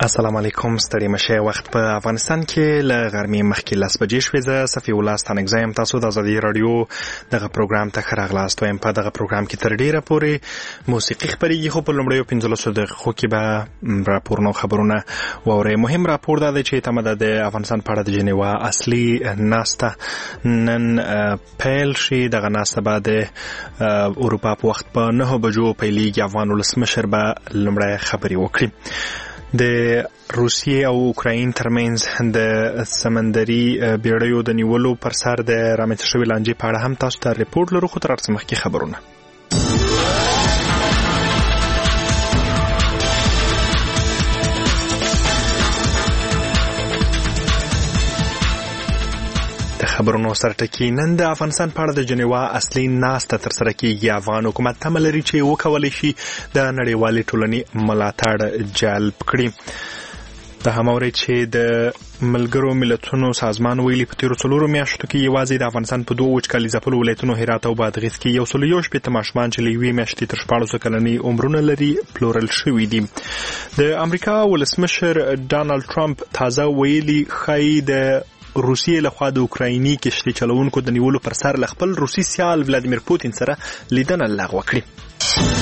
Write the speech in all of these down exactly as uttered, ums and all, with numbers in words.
السلام علیکم. ستړي مشه. وخت په افغانستان کې ل غرمې مخکې لاس بجې شوې. زه صفي الله ستانګزایم. تاسو د ازادي رادیو دغه پروګرام ته خراغلاست وایم. په دغه پروګرام کې تر ډیره پورې موسیقي خبرېږي، خو په لومړیو پنځلسو دقیقو کې به راپورونه او خبرونه واورئ. مهم راپور دا دی چې تمه ده د افغانستان په اړه د جنیوا اصلي ناسته نن پیل شي. دغه ناسته به د اروپا په وخت په نهه بجو پیلېږي. افغان ولسمشر به لومړی خبرې وکړي. د روسیې او اوکراین ترمنځ د سمندري بیړیو د نیولو پر سر د رامنځته شوې لانجې په اړه هم تاسو ته ریپورت لرو، خو تر هر څه مخکې خبرونه. خبرونو سرټکی. نن د افغانستان په اړه د جنیوا اصلي ناسته ترسره کیږي. افغان حکومت تمه لري چې وکولای شي د نړیوالې ټولنې ملاتړ جلب کړي. د هماوري چې د ملګرو ملتونو سازمان ویلي په تیرو څلورو میاشتو کې یوازې د افغانستان په دوه وچکالي ځپلو ولایتونو هرات او بادغیس کې یو سل یو شپېته ماشومان چې له یوې میاشتې تر شپاړسو کلنۍ عمرونه لري پلورل شوي دي. د امریکا ولسمشر ډانلډ ټرمپ تازه ویلي ښایي د روسیې لخوا د اوکرایني کشتۍ چلوونکو د نیولو پر سر له خپل روسي سیال ولادیمیر پوتین سره لیدنه لغوه کړي.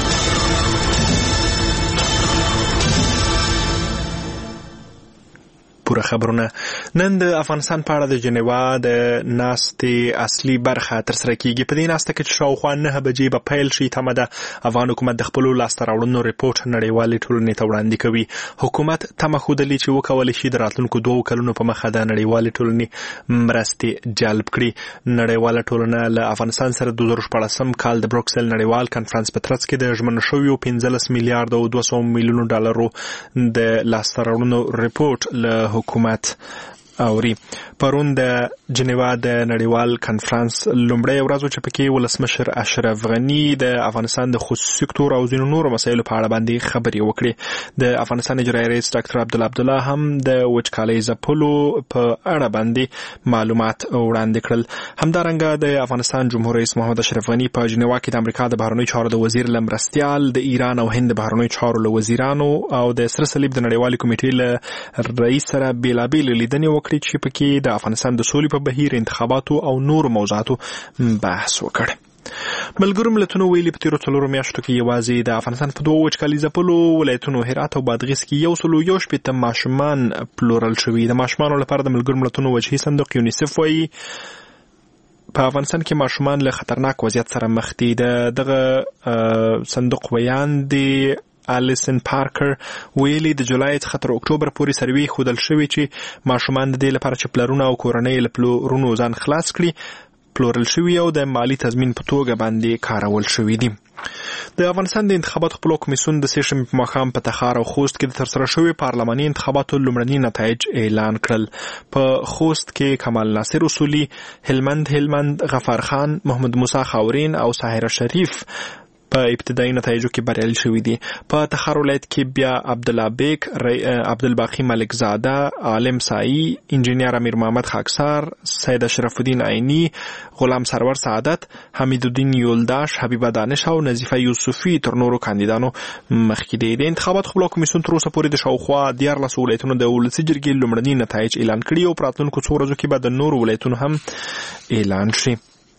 پوره خبرونه. نن د افغانستان په اړه د جنیوا د ناستې اصلي برخه ترسره کیږي. په دې ناسته کې چې شاوخوا نهه بجې به پیل شي، تمه ده افغان حکومت د خپلو لاسته راوړنو ریپورټ نړیوالې ټولنې ته وړاندې کوي. حکومت تمه ښودلې چې وکولی شي د راتلونکو دوو کلونو په مخه د نړیوالې ټولنې مرستې جلب کړي. نړیواله ټولنه له افغانستان سره دوه زره شپاړسم کال د بروکسل نړیوال کنفرانس په ترڅ کې د ژمنو شویو پنځلس میلیارډ او دوه سوه میلیونو ډالرو د لاسته راوړنو ریپورټ له حکومت اوري. پرون د جنیوا د نړیوال کنفرانس لومړی ورځ چې پکې ولسمشر اشرف غنی د افغانستان د خصوصي سکتور او ځینو نورو مسایلو په اړه باندې خبرې وکړې. د افغانستان اجرایي رئیس ډاکټر عبدالله عبدالله هم د وچکالۍ ځپلو په اړه باندې معلومات وړاندې کړل. همدارنګه د افغانستان جمهور رئیس محمد اشرف غنی په جنیوا کې د امریکا د بهرنیو چارو د وزیر له مرستیال، د ایران او هند د بهرنیو چارو له وزیرانو او د سره صلیب د نړیوالې کمیټې له رئیس سره بیلابیل لیدنې وکړي چې پکې د افغانستان د سولې په بهیر، انتخاباتو او نورو موضوعاتو بحث وکړ. ملګرو ملتونو ویلي په تیرو څلورو میاشتو کې یوازې د افغانستان په دوه وچکالي ځپلو ولایتونو هرات او بادغیس کې یو سل یو شپېته ماشومان پلورل شوي. د ماشومانو لپاره د ملګرو ملتونو وجهي صندوق یونیسف وایي په افغانستان کې ماشومان له خطرناک وضعیت سره مخ دي. د دغه صندوق بیان دی الیسن پارکر ویلي د جولای څخه تر اکتوبر پورې سروې ښودل شوې چې ماشومان د دې لپاره چې پلرونه او کورنۍ له پلورونو ځان خلاص کړي پلورل شوي او د مالی تضمین په توګه باندې کارول شوي دي. د افغانستان د انتخاباتو خپلو کمیسیون د سې شنبې په ماښام په تخار او خوست کې د ترسره شوي پارلماني انتخاباتو لومړني نتایج اعلان کړل. په خوست کې کمال ناصر اصولي، هلمند هلمند غفار خان، محمد موسی خاورین او ساحره شریف په ابتدایي نتایجو کې بریالي شوي دي. په تخار ولایت کې بیا عبدالله بیک، عبدالباقي ملک زاده، عالم سایی، انجینیر امیر محمد خاکسار، سید اشرف الدین عینی، غلام سرور سعادت، حمید الدین یولداش، حبیبه دانش او نظیفه یوسفی تر نورو کاندیدانو مخکې دي. د انتخاباتو خپلواک کمیسیون تر اوسه پورې د شاوخوا دیارلسو ولایتونو د ولسي جرګې لومړني نتایج اعلان کړي او په راتلونکو څو ورځو کې به د نورو ولایتونو هم اعلان شي.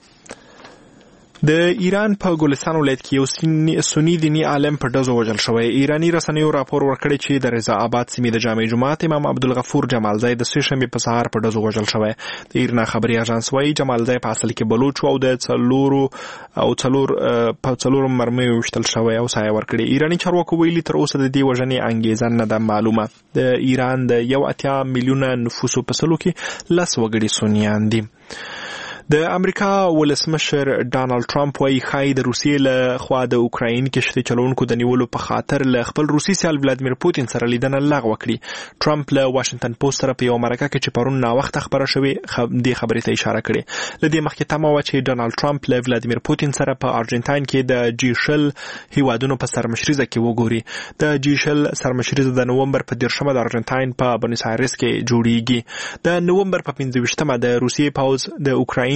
د ایران په ګلستان ولایت کې یو سنی دیني عالم په ډزو وژل شوی. ایرانی رسنیو راپور ورکړی چې د رضا آباد سیمې د جامع جماعت امام عبدالغفور جمالزی د سې شنبې په سهار په ډزو وژل شوی. د ایرنا خبري اژانس وايي جمالزی په اصل کې بلوچ او د څلورو او څلور په څلورو مرمیو وشتل شوی او سایه ورکړي. ایرانی چارواکو ویلي تر اوسه د دې وژنې انګیزه نه ده معلومه. د ایران د یو اتیا میلیونه نفوسو په سلو کې لس وګړي سنیان دي. د امریکا ولسمشر ډانلډ ټرمپ وايي ښایي د روسیې له خوا د اوکراین کشتۍ چلوونکو د نیولو په خاطر له خپل روسي سیال ولادیمیر پوتین سره لیدنه لغوه کړي. ټرمپ له واشنگټن پوسټ سره په یو مرکه کې چې پرون ناوخته خبره شوې دې خبرې ته اشاره کړې. له دې مخکې تمه وه چې ډانلډ ټرمپ له ولادیمیر پوتین سره په ارجنټاین کې د جی شل هیوادونو په سرمشریزه کې وګوري. د جی شل سرمشریزه د نومبر په دیرشمه د ارجنټاین په بونیس آیرس کې جوړیږي. د نومبر په پنځه ویشتمه د روسیې پوځ د اوکراین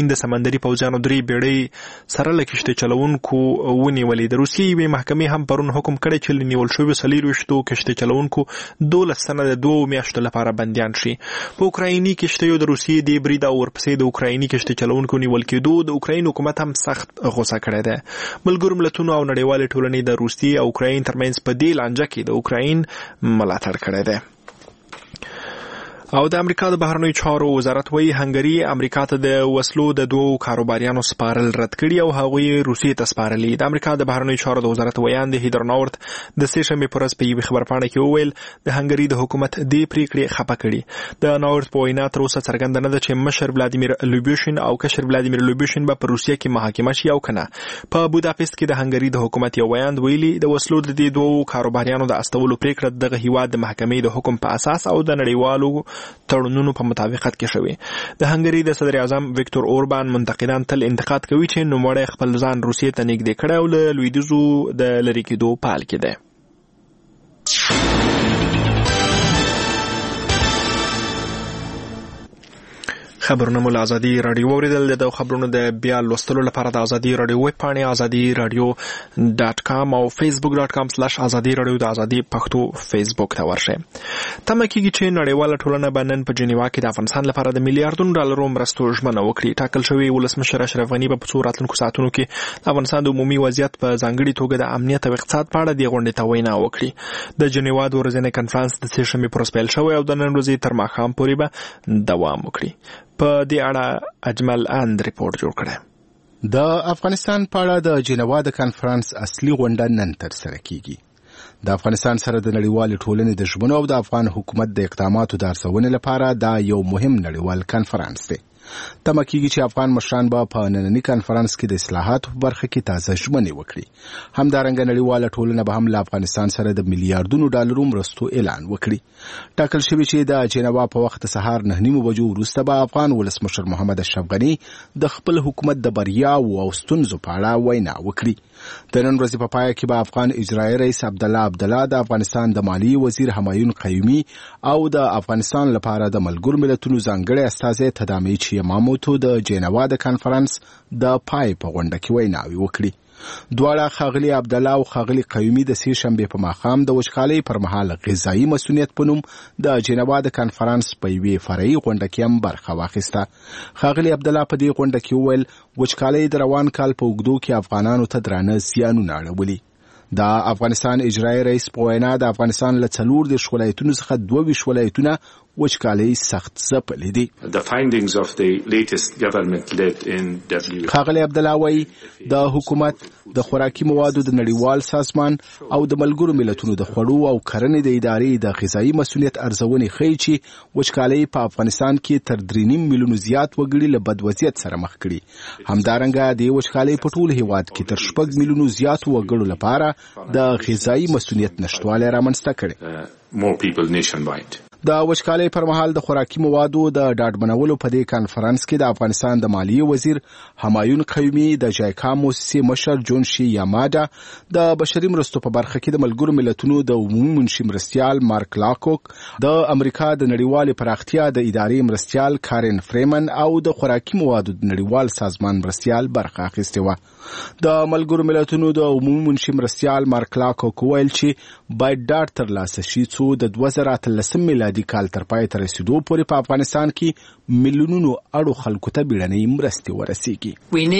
اوکراین د سمندري پوځیانو درې بیړۍ سره له کشتۍ چلوونکو ونیولې. د روسیې یوې محکمې هم پرون حکم کړی چې له نیول شویو څلېرویشتو کشتۍ چلوونکو دولس تنه د دوو میاشتو لپاره بندیان شي. په اوکرایني کشتیو د روسیې د برید او ورپسې د اوکرایني کشتۍ چلوونکو نیول کېدو د اوکراین حکومت هم سخت غوسه کړی دی. ملګرو ملتونو او نړیوالې ټولنې د روسیې او اوکراین ترمنځ په دې لانجه کې د اوکراین ملاتړ کړی دی. او د امریکا د بهرنیو چارو وزارت وایي هنګري امریکا ته د وسلو د دوو کاروباریانو سپارل رد کړي او هغوی روسیې ته سپارلي. د امریکا د بهرنیو چارو د وزارت ویان د هیدر ناورت د سې شنبې په ورځ په یوې خبرپاڼه کې وویل د هنګري د حکومت دې پریکړې خفه کړي. د ناورت په وینا تر اوسه څرګنده نه ده چې مشر ولادیمیر لوبیوشین او کشر ولادیمیر لوبیوشین به په روسیه کې محاکمه شي او کنه. په بوداپست کې د هنګري د حکومت یو ویان ویلي د وسلو د دې دوو کاروباریانو د استولو پریکړه دغه هیواد د محکمې د حکم په اساس او د نړیوالو تړونونو په مطابقت کې شوی. د هنګري د صدر اعظم ویکتور اوربان منتقدان تل انتقاد کوي چې نوموړی خپل ځان روسیې ته نږدې کړی او له لویدیځو د لرې کېدو په حال کې دی. خبرونه مو له ازادي راډیو اوریدل. د خبرونو د بیا لوستلو لپاره د ازادي راډیو ویب پاڼې ازادي راډیو ډاټ کام او فیسبوک ډاټ کام سلاش ازادي راډیو د ازادي پښتو فیسبوک ته ورشئ. تمه کېږي چې نړیواله ټولنه به نن په جنیوا کې د افغانستان لپاره د میلیارډونو ډالرو مرستو ژمنه وکړي. ټاکل شوی ولسمشر اشرف غني به په څو راتلونکو ساعتونو کې د افغانستان د عمومي وضعیت په ځانګړي توګه د امنیت او اقتصاد په اړه د غونډې ته وینا وکړي. د جنیوا د ورځني کنفرانس د سې شنبې پر ورځ پیل شوی او د نن ورځې تر ماښام پورې به دوام وکړي. په دې اړه اجمل اند ریپورت جوړ کړی. د افغانستان په اړه د جنیوا د کنفرانس اصلي غونډه نن ترسره کیږي. د افغانستان سره د نړیوال ټولنې د ژمنو او د افغان حکومت د اقداماتو د ارزونې لپاره دا یو مهم نړیوال کنفرانس دی. تمه کېږي چې افغان مشران به په ننني کنفرانس کې د اصلاحاتو په برخه کې تازه ژمنې وکړي. همدارنګه نړیواله ټولنه به هم له افغانستان سره د میلیارډونو ډالرو مرستو اعلان وکړي. ټاکل شوی چې د جنیوا په وخت سهار نه نیمو بجو وروسته به افغان ولسمشر محمد اشرف غني د خپل حکومت د بریاوو او ستونزو په اړه وینا وکړي. د نن ورځې په پای کې به افغان اجرایي رئیس عبدالله عبدالله د افغانستان د مالیې وزیر همایون قیومي او د افغانستان لپاره د ملګرو ملتونو ځانګړي استازی تدامیچ یماموتو د جنیوا د کنفرانس د پای په غونډه کې ویناوي وکړي. دواړه ښاغلي عبدالله او ښاغلي قیومي د سې شنبې په ماښام د وچکالۍ پر مهال غذایي مسؤلیت په نوم د جنیوا د کنفرانس په یوې فرعي غونډه کې هم برخه واخیسته. ښاغلي عبدالله په دې غونډه کې وویل وچکالۍ د روان کال په اوږدو کې افغانانو ته درانه زیانونه اړولي. د افغانستان اجرایي رئیس په وینا د افغانستان له څلور دېرش ولایتونو څخه دوه ویشت ولایتونه وچکالۍ سخت ځپلي دي. ښاغلی عبدالله وایي د حکومت د خوراکي موادو د نړیوال سازمان او د ملګرو ملتونو د خوړو او کرنې د ادارې د غذایي مسؤلیت ارزونې ښیي چې وچکالۍ په افغانستان کې تر درې نیم میلیونو زیات وګړي له بد وضعیت سره مخ کړي. همدارنګه د وچکالۍ په ټول هیواد کې تر شپږ میلیونو زیاتو وګړو لپاره د غذایي مسؤلیت نشتوالی رامنځته کړي. د وچکالۍ پر مهال د خوراکي موادو د ډاډمنولو په دې کنفرانس کې د افغانستان د مالیې وزیر همایون قیومي، د جایکا موسسې مشر جون شي یاماډا، د بشري مرستو په برخه کې د ملګرو ملتونو د عمومي منشي مرستیال مارک لاکوک، د امریکا د نړیوالې پراختیا د ادارې مرستیال کارن فریمن او د خوراکي موادو د نړیوال سازمان مرستیال برخه اخیستې وه. د ملګرو ملتونو د عمومي منشي مرستیال مارک لاکوک ویل چې باید ډاډ ترلاسه شي څو د دوه زره اتلسم میلادي کال تر پای ته رسیدو پورې په افغانستان کې میلیونونو اړو خلکو ته بیړنۍ مرستې ورسیږي.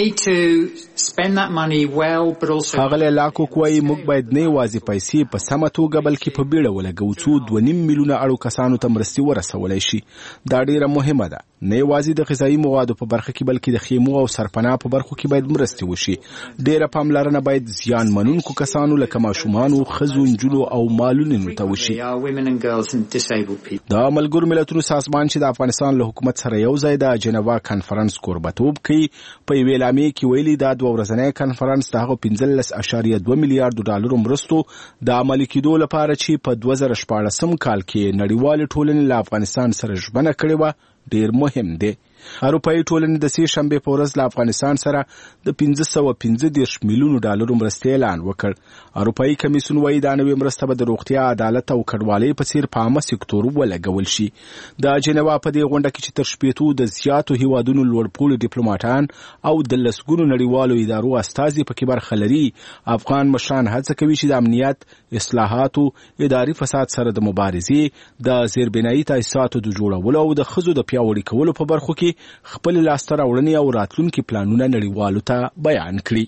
ښاغلی لاکوک وایي موږ باید نه یوازې پیسې په سمه توګه بلکې په بیړه ولګوو څو دوه نیم میلیونه اړو کسانو ته مرستې ورسولی شي. دا ډیره مهمه ده. نه یوازې د غذایي موادو په برخه کې بلکې د خیمو او سرپناه په برخو کې باید مرستې وشي. ډیره پاملرنه باید زیان منونکو کسانو لکه ماشومانو، ښځو، نجونو او مالونو ته وشي. د ملګرو ملتونو سازمان چې د افغانستان له حکومت سره یو ځای د جنیوا کنفرانس کوربتوب کوي په یوې اعلامیې کې ویلي دا دوه ورځنی کنفرانس د هغو پنځلس اعشاریه دوه میلیارډو ډالرو مرستو د عملي کېدو لپاره چې په دوه زره شپاړسم کال کې نړیوالې ټولنې له افغانستان سره ژمنه کړې وه ډېر مهم دی. اروپایي ټولنې د سې شنبې په ورځ له افغانستان سره د پنځه سوه پنځه دېرش میلیونو ډالرو مرستې اعلان وکړ. اروپایي کمیسیون وایي دا نوې مرسته به د روغتیا، عدالت او کډوالۍ په څیر په عامه سکتور ولګول شي. د جنیوا په دې غونډه کې چې تر شپېتو د زیاتو هیوادونو لوړپوړي ډیپلوماټان او د لسګونو نړیوالو ادارو استازي پکې برخه لري، افغان مشران هڅه کوي چې د امنیت، اصلاحاتو، اداري فساد سره د مبارزې، د زیربنایي تاسیساتو د جوړولو او د ښځو د پیاوړي کولو په برخو کې خپل لاسته راوړنې او راتلونکي پلانونه نړیوالو ته بیان کړي.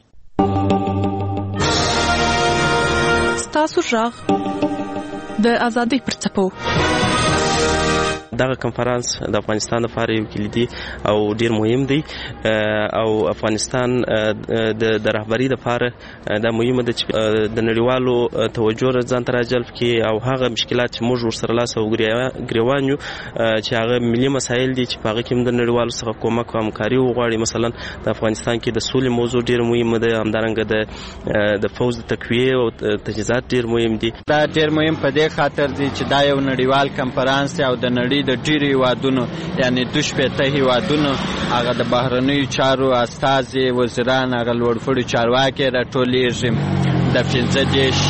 ستاسو غږ د ازادۍ پر څپو. دغه کنفرانس د افغانستان لپاره یو کلیدي او ډیر مهم دی او افغانستان د رهبری لپاره دا مهمه ده چې د نړیوالو توجه ځان ته راجلب کړي او هغه مشکلات چې موږ ورسره لاس او ګریوان یو چې هغه ملي مسایل دي چې په هغه کې د نړیوالو څخه کومک او همکاري وغواړي. مثلا د افغانستان کې د سولې موضوع ډیر مهمه ده، همدارنګه د د فوز د تقویه او تجهیزات ډیر مهم دي. دا ډیر مهم په دې خاطر دی چې دا یو نړیوال کنفرانس او د نړۍ د ډیرو هیوادونو یعنی دوه شپېته هیوادونو هغه د بهرنیو چارو استازي، وزیران، هغه لوړپوړي چارواکي راټولیږي. د پنځه دېرش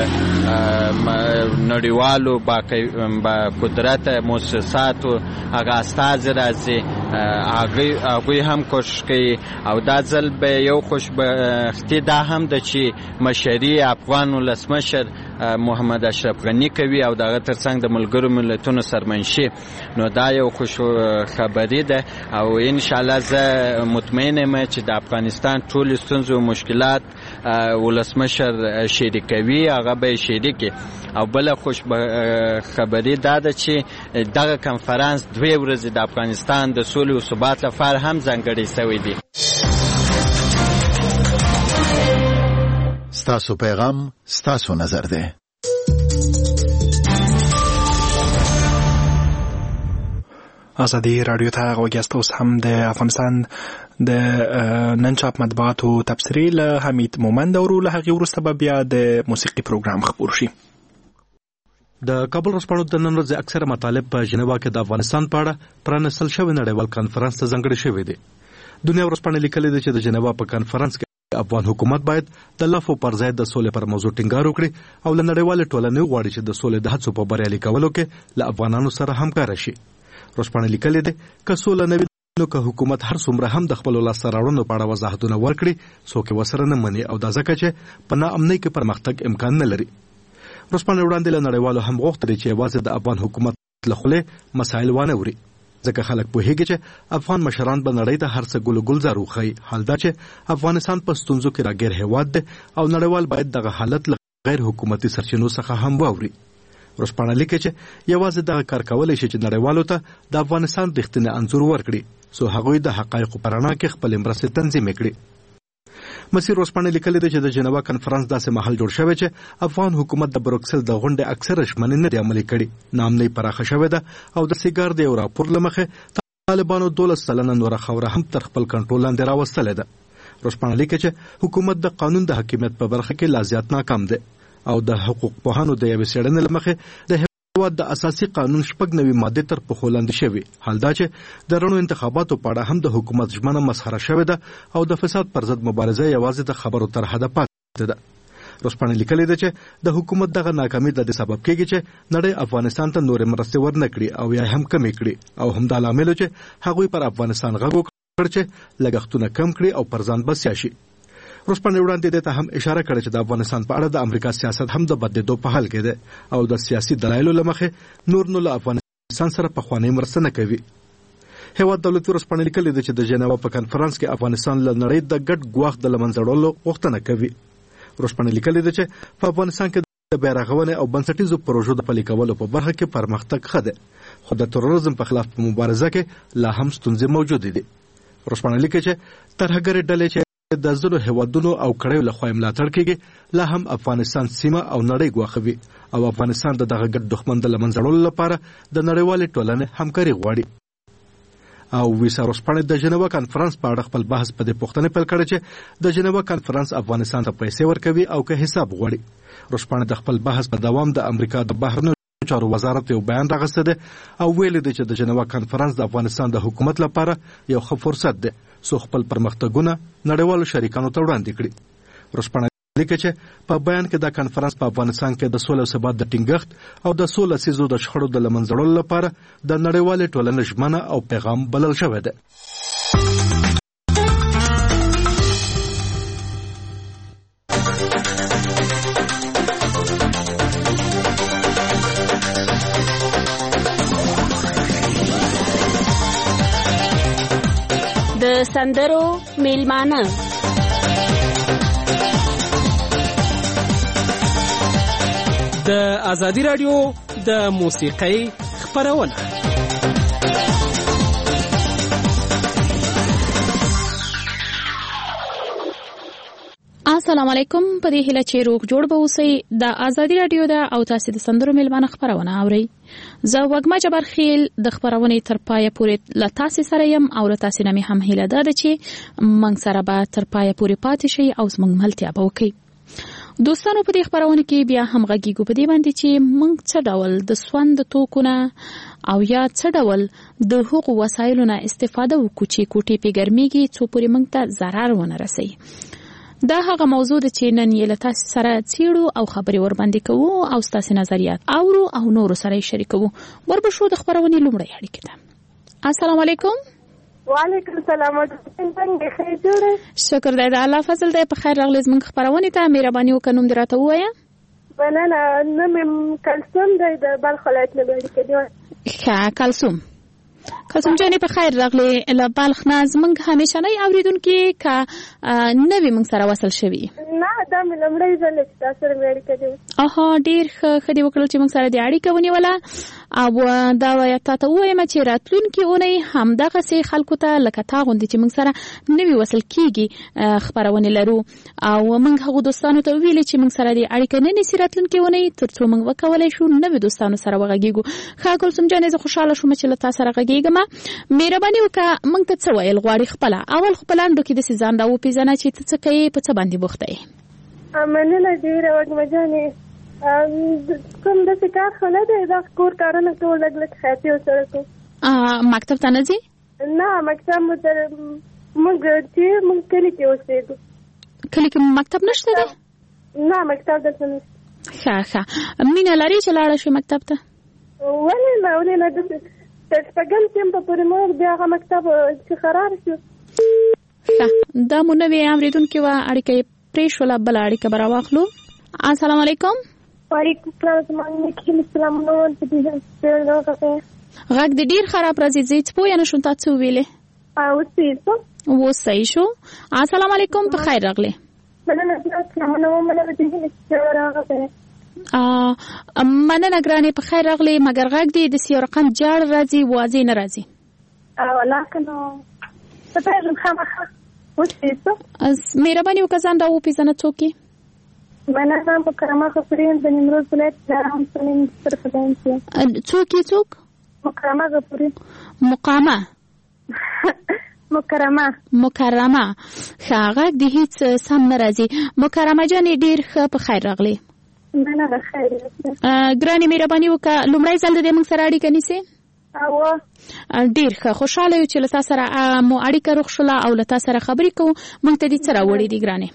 نړیوالو با قدرت مؤسساتو هغه استازي راځي، هغوی هم کوشش کوي او دا ځل به یو خوشبختي دا هم ده چې مشري افغان ولسمشر محمد اشرف غني کوي او دغه ترڅنګ د ملګرو ملتونو سرمنشي. نو دا یو خوش خبري ده او ان شاء الله زه مطمئن یم چې د افغانستان ټول ستونزې او مشکلات ولسمشر شریکوي، هغه به شریکي. او بل خوش خبري دا ده چې دغه کنفرانس دوه ورځې د افغانستان د سولې او ثبات لپاره هم ځانګړی شوی دی. ستاسو پیغام ستاسو نظر دی. ازادي رادیو ته غوږیاست. اوس هم د افغانستان د نن چاپ مطبوعاتو تبصرې له حمید مومند اورو. له هغې وروسته به بیا د موسیقي پروګرام خپور شي. د کابل ورځپاڼو د نن ورځې اکثره مطالب په ژنیوا کې د افغانستان په اړه پرانستل شوی نړیوال کنفرانس ته ځانګړي شوی دی. دنیا ورځپاڼه لیکلې ده چې د ژنیوا په کنفرانس کې افغان حکومت باید د لفظ پر ځای د سولې پر موضوع ټینګار وکړي او له نړیوال ټولنې وغواړي چې د سولې د هڅو په بریالي کولو کې له افغانانو سره همکار شي. ورځپاڼه لیکلې ده که سوله نه وي نو که حکومت هر څومره هم د خپل لاسته راوړنو په اړه وضاحتونه ورکړي څوک ورسره نه مني او دا ځکه چې په ناامنۍ کې پرمختګ امکان نه لري. ورځپاڼه وړاندې له نړیوالو هم غوښتل چې یوازې د افغان حکومت له خولې مسایل وانه وري ځکه خلک پوهیږي چې افغان مشران به نړۍ ته هر څه ګل ګلزار وښيي. حال دا چې افغانستان په ستونزو کې راګیر هیواد دی او نړیوال باید دغه حالت له غیر حکومتي سرچینو څخه هم واوري. ورځپاڼه لیکي چې یوازې دغه کار کولی شي چې نړیوالو ته د افغانستان رښتینی انځور ورکړي څو هغوی د حقایقو په رڼا کې خپلې مرستې تنظیم کړي. مسیر ورځپاڼه لیکلې ده چې د جنیوا کنفرانس داسې مهال جوړ شوی چې افغان حکومت د بروکسل د غونډې اکثره ژمنې نه دي عملي کړي. ناامنۍ پراخه شوې ده او د سیګار د یو راپور له مخې طالبانو دولس سلنه نوره خاوره هم تر خپل کنټرول لاندې راوستلې ده. ورځپاڼه لیکي چې حکومت د قانون د حاکمیت په برخه کې لا زیات ناکام دی او د حقوق پوهانو د یوې څېړنې له مخې د هېواد د اساسي قانون شپږ نوي مادې تر پښو لاندې شوي. حال دا چې د رڼو انتخاباتو په اړه هم د حکومت ژمنه مسخره شوې ده او د فساد پر ضد مبارزه یوازې د خبرو تر حده پاتې ده. ورځپاڼه لیکلې ده چې د حکومت دغه ناکامي د دې سبب کېږي چې نړۍ افغانستان ته نورې مرستې ورنه کړي او یا هم کمې کړي او همدا لامل چې هغوی پر افغانستان غږ وکړ چې لګښتونه کم کړي او پر ځان بسیا شي. ورځپاڼه وړاندې دې ته هم اشاره کړې چې د افغانستان په اړه د امریکا سیاست هم د بدلېدو په حال کې دی او د سیاسي دلایلو له مخې نور نو له افغانستان سره پخوانۍ مرسته نه کوي. هېواد دولتي ورځپاڼه لیکلې ده چې د جنیوا په کنفرانس کې افغانستان له نړۍ د ګډ ګواښ د له منځه وړلو غوښتنه کوي. ورځپاڼه لیکلې ده چې په افغانستان کې د بیارغونې او بنسټیزو پروژو د پلي کولو په برخه کې پرمختګ ښه دی خو د تروریزم په خلاف په مبارزه کې لا هم ستونزې موجودې دي. ورځپاڼه لیکي چې ترهګرې ډلې چې د ځینو هیوادونو او کړیو لخوا ملاتړ کیږي لا هم افغانستان سیمه او نړۍ ګواښوي او افغانستان د دغه ګډ دښمن د له منځه وړلو لپاره د نړیوالې ټولنې همکاري غواړي. او ویسا ورځپاڼه د جنیوا کنفرانس په اړه خپل بحث په دې پوښتنه پیل کړې چې د جنیوا کنفرانس افغانستان ته پیسې ورکوي او که حساب غواړي. ورځپاڼه د خپل بحث په دوام د امریکا د بهرنیو چارو وزارت یو بیان راغسته ده او ویل دی چې د جنیوا کانفرنس د افغانستان د حکومت لپاره یو ښه فرصت ده څو خپل پرمختګونه نړیوالو شریکانو ته وړاندې کړي. ورځپاڼه لیکي چې په بیان کې د کانفرنس په افغانستان کې د سولې او ثبات د ټینګښت او د سولې سیزو د شخړو د لمنځړلو لپاره د نړیوالې ټولنې ژمنه او پیغام بلل شوی دی. د سندرو میلمانه د ازادي رادیو د موسیقۍ خبرونه. السلام علیکم. په دې هیله چې روغ جوړ به اوسئ. د ازادي رادیو د او تاسو د سندرو میلمانه خبرونه اورئ. زه وګما جبر خیل د خبرونې تر پایه پورې له تاسو سره یم او له تاسو نه مې هم هیله ده چې موږ سره به تر پایه پورې پاتې شئ او زموږ ملتیا به وکړئ. دوستانو په دې خبرونه کې بیا هم غږیږو په دې باندې چې موږ څه ډول د سوند توکونه او یا څه ډول د هغو وسایلو نه استفاده وکړو چې کوټې په ګرميږي څو پورې موږ ته ضرر ونه رسي. دا هغه موضوع ده چې نن یې له تاسو سره څېړو او خبرې ورباندې کوو او ستاسو نظریات اورو او نورو سره یې شریکوو. وربشو د خبرونې لومړی اړیکه ده. السلام علیکم. وعلیکم السلام. څنګه خیر جوړه؟ شکر دی د الله فضل دی. په خیر راغلی زموږ خبرونې ته. مهرباني وکړه نوم دې راته ووایه. مننه. نوم مې کلثوم دی د بلخ ولایت نه اړیکه دی. ښه کلثوم. کلثوم جانې په خیر راغلی له بلخ نه. زموږ همیشنی اوریدونکي که نوي موږ سره وصل شوي؟ نه دا مې لومړی ځل چې تاسو سره مې اړیکه دی. اها ډېر ښه ښه دې وکړل چې موږ سره دې اړیکه ونیوله او دا وایه تا ته ووایم چې راتلونکې اونۍ همدغسې خلکو ته لکه تا غوندې چې موږ سره نوي وصل کېږي خپرونې لرو او موږ هغو دوستانو ته وویلې چې موږ سره دې اړیکه نه نیسي راتلونکې اونۍ تر څو موږ وکولی شو نوي دوستانو سره وغږېږو. ښه کلثوم جانې زه خوشحاله شوم چې له تا سره غږېږم. مهرباني وکړه موږ ته څه ویل غواړې خپله اول خو په لنډو کې داسې ځان را وپېژنه چې ته څه کوې په څه باندې بوخته یې. مننه ډېره وږمه جانې. کوم داسې کار خو نه دی. دا کور کارونه ټول لږ لږ خیاطي ورسره کوو. مکتب ته نه ځې؟ نه مکتب مو تر موږ چې موږ کلي کې اوسېږو. کلي کې مکتب نشته دی؟ نه مکتب دلته نشته. ښه ښه. مینه لرې چې لاړه شې مکتب ته؟ ولې نه ولې نه داسې تر شپږم صنف په پورې مو بیا هغه مکتب چې خراب شو. ښه دا مو نوې اورېدونکې وه اړیکه یې پرېښوله. بله اړیکه به راواخلو. السلام علیکم. وعلیکم السلام. غږ دې ډېر خراب راځي. زه هېڅ پوه نه شوم تا څه وویلې. اوس صحیح شو. السلام علیکم. په خیر راغلې. مننه ګرانې په خیر راغلې. مګر غږ دې داسې یو رقم جاړ راځي واضح نه راځي. مهرباني وکړه ځان را وپېژنه څوک یې. مننه مکرمه غفوري د نیمروز ولایت دارام سلیم طرف ځان څه. څوک یې څوک؟ مکرمه غفوري. مقامه مکرمه مکرمه. ښه غږ دې هېڅ سم نه راځي. مکرمه جانې ډېر ښه په خیر راغلې. مننه خیر. ګرانې مهرباني وکړه لومړی ځل د دې موږ سره اړیکه نیسې؟ ډېر ښه. خوشحاله یو چې له تا سره مو اړیکه روغ شوله او له تا سره خبرې کوو. موږ ته دې څه راوړي دي ګرانې؟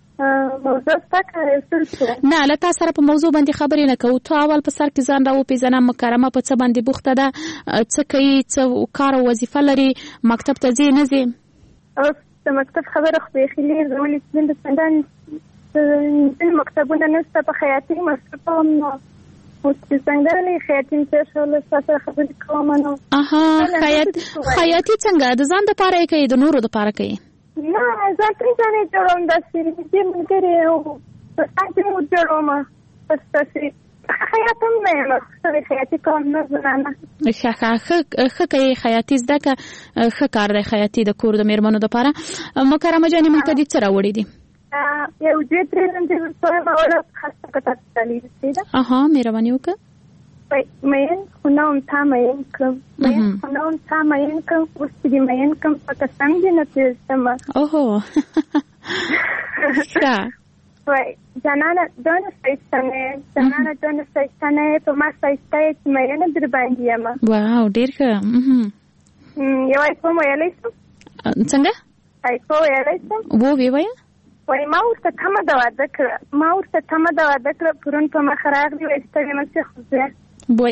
نه له تا سره په موضوع باندې خبرې نه کوو. ته اول په سر کې ځان را وپېژنه. مکرمه په څه باندې بوخته ده؟ څه کوي؟ څه کار او وظیفه لري؟ مکتب ته ځې نه ځې؟ اوس د مکتب خبره خو بیخي لرې ده. ولې چې د څندانې ځینې مکتبونه نشته. په خیاطي مصرفه هم نه اوس چې څنګه خیاطي څه شول تاسو سره خبرې کوم نو. اها خیاطي څنګه د ځان لپاره کوي د نورو لپاره کوي؟ نه ځان ته ځانې جوړوم داسې دې ملګري او تاسو مو جوړوم تاسو خیاط هم نه یم خیاطي کوم نه زنانه. ښه ښه ښه کوي خیاطي زده که ښه کار دی خیاطي د کور د مېرمنو لپاره. مکرمه جانې موږ ته دې څه راوړي دي؟ یو دوی درې ځلې ورسره اول خاصه کتاب تعلیل ده. اها مهرباني وکړه. مېن خو نه هم تا مېن کړم. مېن خو نه هم تا مېن کړم. اوس دې مېن کړم په قسم دې نه پېژنم. اوهو ښه وای جانانه دونه سایستانه جانانه دونه سایستانه په ما سایسته چې مې نه در باندې یم. واو ډیر ښه. یو وای کوم ویلای شم څنګه ای کو ویلای شم وو وی وای وای ما ورته تمه د واده کړ ما ورته تمه د واده کړ پرون په مخ راغلی وای ستړي مې خو بوي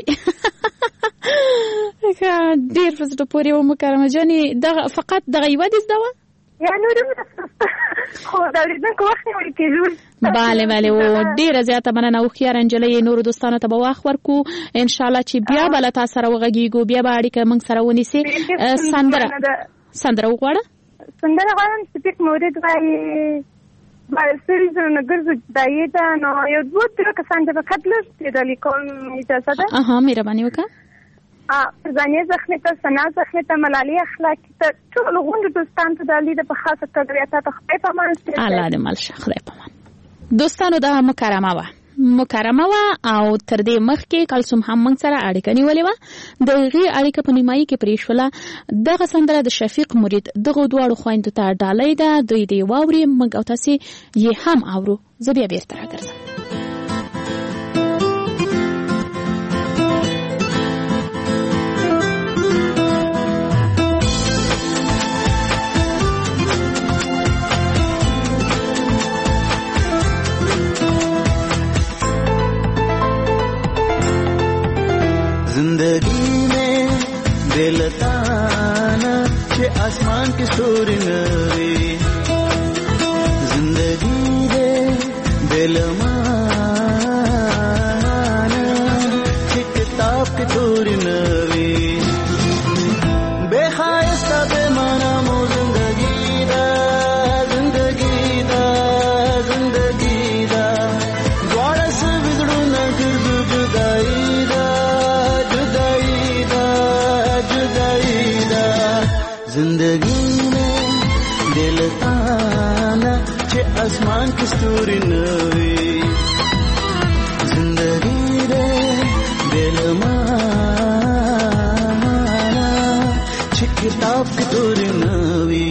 ډیر فزټو پورې و مکرمه جاني دغه فقط دغه یو د زده یا نور خو دا دې کوم وخت وړي کېږي. bale bale و ډیره زیاته مننه او خيار انجلې نور دوستانو ته به واخ ورکو ان شاء الله چې بیا بل تاسو سره وغږیږو بیا به اړیکه موږ سره ونیسي. سندره سندره وغواړه سندره غواړم چې پک مورید وایي بله سریزو نگرزو دایی ده نو یو دو درو کسان ده فقط لست پیدالی کن اجازه ده. آها میربانی وکا زنی زخمی تا سنا زخمی تا ملالی اخلاقی تا چون غوند دوستان تا دالی ده بخاص تدریتا تا خدای پامان سیده الله ده مالشه خدای پامان. دوستانو ده مکرمه و مکرمه و او تر دې مخکې کلثوم هم موږ سره اړیکه نیولې وه. د هغې اړیکه په نیمایي کې پرېښوله. دغه سندره د شفیق مرید دغو دواړو خویندو ته ډالۍ ده. دوی دې واوري موږ او تاسې یې هم اورو. زه بیا بېرته راګرځم. जिंदगी में बेलताना के आसमान की स्टोरी नवी जिंदगी दे बेलमाना के किताब की स्टोरी नवी बेखायस्ता बेमाना मो जिंदगी दा जिंदगी दा जिंदगी दा द्वारा से बिगड़ू न गिर जुदाई जिंदगी में दिल ताना के आसमान की स्टोरी नवी जिंदगी रे दिल माना के किताब की स्टोरी नवी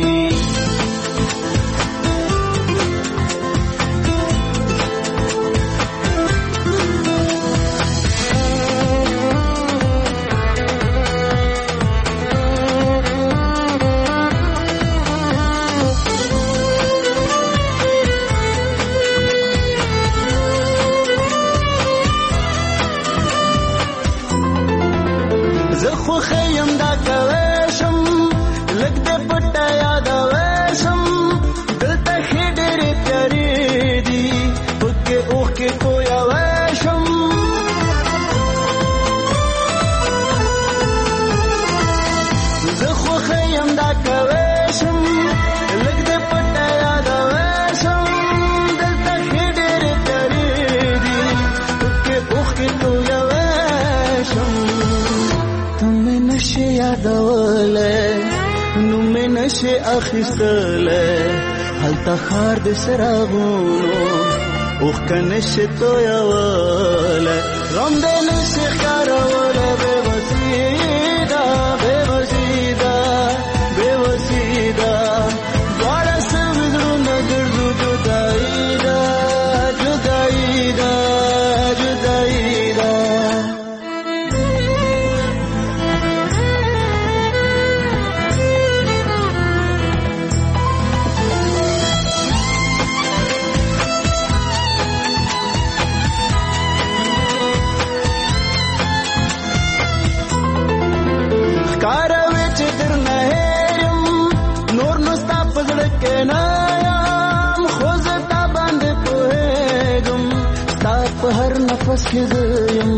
نشه اخیستله هلته خار د سراغونو اوخ کنشه تویواله غم د نشه خاروله بے وسیده بے وسیده بے وسیده دواره سوزرو نگردو جدائی دا جدائی دا جدائی دا هر نفس کې زیم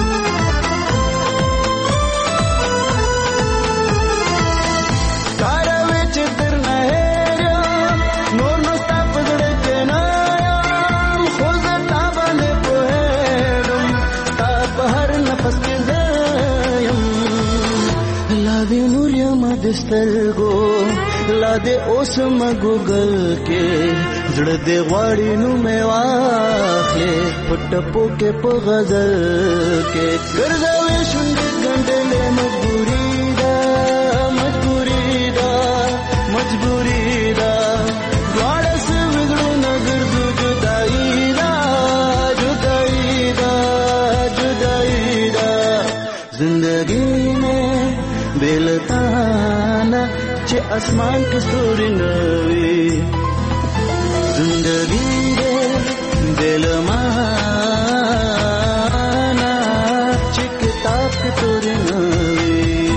کاروي چې در نه هېرم نور نو ستا په زړه کې نه یم خو زه تا باندې پوهېږم ستا په هر نفس کې زیم لا دې نور یم د سترګو لا دې اوس ما ګوګل کې زړه دې غواړي نو مې واخلې پټپو کې په غزل کې ګرځوي شونډې ګنډلې مجبوري ده مجبوري ده مجبوري ده دواړه سوي زړونه ګرځو جدایي ده اسمان کې ستوري نه وي زندګي دې دلمانا چې کتاب کې ستوري نه وي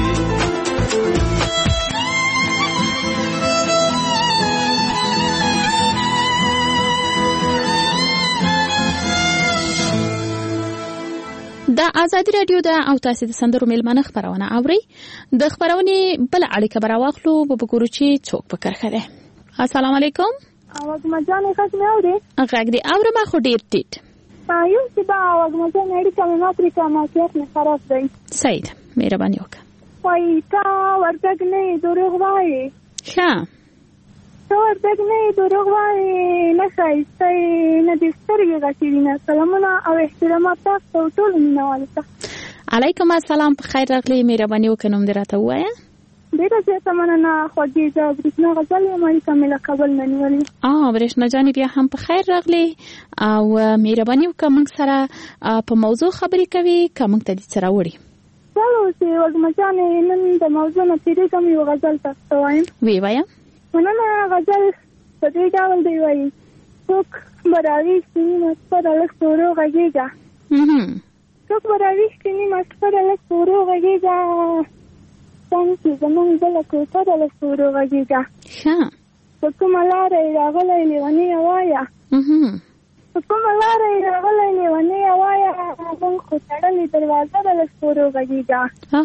د ازادي رادیو د او تاسو د سندرو میلمانه خبرونه اوري د خبرونه بل اړیکه براواخلو په وګورو چې څوک په کرخه ده. السلام علیکم. وګما جان ښه نه اوري غږ دې اورم خو ډیر ټیټ. یو چې با وګما جان اړیکه مې ماتري کومه کېف نه خراب دی. سید مهرباني وکړه. وای تا ورته نه دروغ وایي. ښه تا ورته نه دروغ وایي نه ښایسته نه د سترګې غټې نه سلامونه او احترامات تاسو ټول مینوال ته. علیکم السلام په خیر راغلی مهرباني وکړه نوم دې راته ووایه. ډیره زیاته مننه خوږې زه برېښنا غزل یم اړیکه مې له کابل نه نیولې. آه برېښنا جانې بیا هم په خیر راغلی او مهرباني وکړه موږ سره په موضوع خبرې کوي که موږ ته دې څه راوړي. چلو چې وګما جانې نن د موضوع نه تېرېږم یو غزل تاسو ته وایم. ویې وایه. مننه غزل په دې ډول دی وایي څوک به راویښتي نیمه شپه د لږ ورو غږېږه څوک به راویښتي نیمه شپه د لږ ورو غږېږه څنګ چې زمونږ بله کوټه د لږ ورو غږېږه په کومه لاره یې راغلی لیونیه وایه په کومه لاره یې راغلی لیونیه وایه مونږ خو تړلې دروازه د لږ ورو غږېږه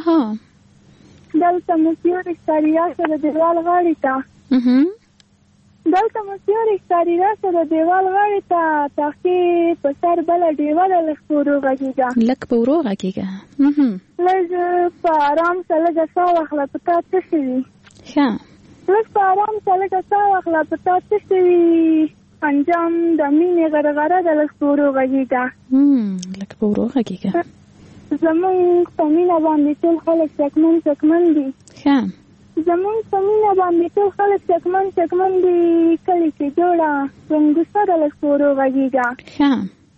دلته مو سیوري ښکاري راشه د دیوال غاړې ته دلته مو سیوري ښکاري راشه د دیوال غاړې ته تاخې په سر بله ډیوه د لږ په ورو غږېږه لږ په ورو غږېږه لږ په ارام سه لږه ساه واخله په تا څه شوي ښه لږ په ارام سه لږه ساه واخله په تا څه شوي انجام د مینې غرغره د لږ په ورو غږېږه لږ په ورو غږېږه زمونږ په مینه باندې ټول خلک شکمن شکمن دي ښه زمونږ په مینه باندې ټول خلک شکمن شکمن دي کلي کې جوړه رنګوسه د لږ په ورو غږېږه ښه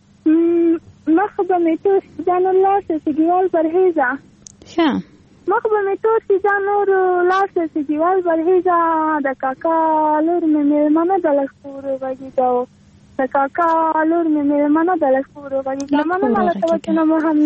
مخ به مې تور شي دا نور لاړ شه چې دیوال پرهېزه ښه مخ به مې تور شي دا نور لاړ شه چې دیوال پرهېزه د کاکا لور مې مېلمنه د لږ په ورو غږېږه د کاکا لور مې مېلمنه د لږ په ورو غږېږه مننه له توجه مو هم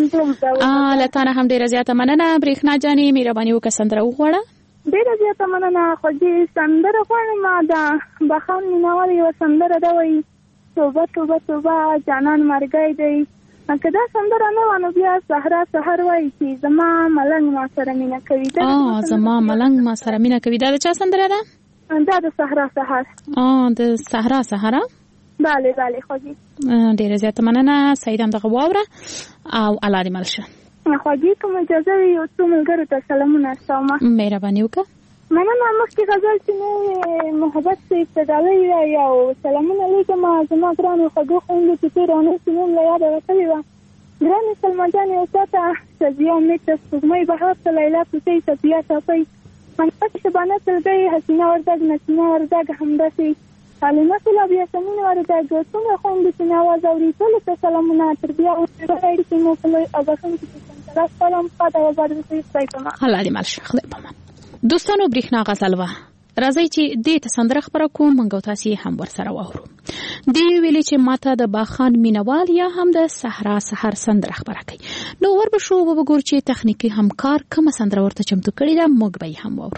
له تا نه هم ډېره زیاته مننه برېښنا جانې مهرباني وکړه سندره وغواړه ډېره زیاته مننه خوږې سندره غواړم د بخان مینوال یوه سندره ده وایي توبه توبه توبه جانان مرګی دی که دا سندره نه وه نو بیا صحرا سحر وایي چې زما ملنګ ما سره مینه کوي زما ملنګ ما سره مینه کوي دا د چا سندره ده دا د صحرا سحر د صحرا سحر بله بله خوږې ډېره زیاته مننه سعید همدغه واوره او الله دې مل شه خوږې کوم اجازه وي یو څو ملګرو ته سلامونه استومه مهرباني وکړه مننه مخکې غزل چې مې محبت ته ابتدالۍ وایي او سلامونه لیکم زما ګرانو خوږو خویندو چې تېره اونۍ چې نوم له یاده وتلې وه ګرانې سلما جانې یو چاته شبیه امید ته سپوږمۍ بهار ته لیلا کوڅۍ صفیه ټاپۍ منقش شبانه سلګۍ حسینه وردګ نسیمه وردګ همداسې عالمه سلاب یاسمین وردګ څومره خویندو چې مې اواز اوري ټولو ته سلامونه تر بیا اوسېدل اړیکې مو په لوی او بښونکي سلام سلام خدای وباد وسې خدای پامان الله دې مل شه خدای پامان دوستانو برېښنا غزل وه راځئ چې دې ته سندره خبره کوم موږ او تاسې هم ورسره واورو دې ویلې چې ماته د باخان مینوال یا هم د صحرا سحر سندره خبره کوي نو وربشو وګورو چې تخنیکي همکار کومه سندره ورته چمتو کړې ده موږ به یې هم واورو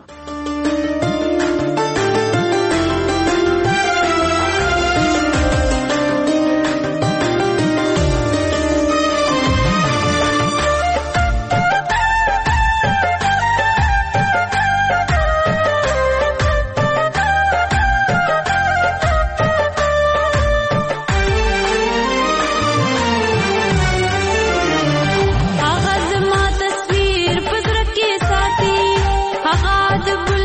هغه زما تصویر په زړه کې ساتي هغه د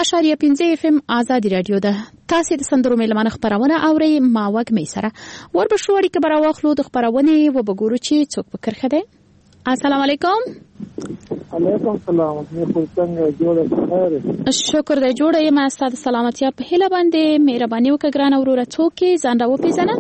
اشاریه پنځه اف ام آزادی رادیو ده. تاسو د سندرو مېلمانه خبرونه اورئ. ما وګمې سره وربشو اړیکه برا واخلو د خبرونه و بګورو چې څوک په کرخه ده. السلام علیکم. علیکم السلام. مې څنګه جوړه خیر؟ شکر دې جوړه یم. ستاسو سلامتیا په هیله باندې مهرباني وکړه ګران اوروره. څوک ځان راو پیژنه؟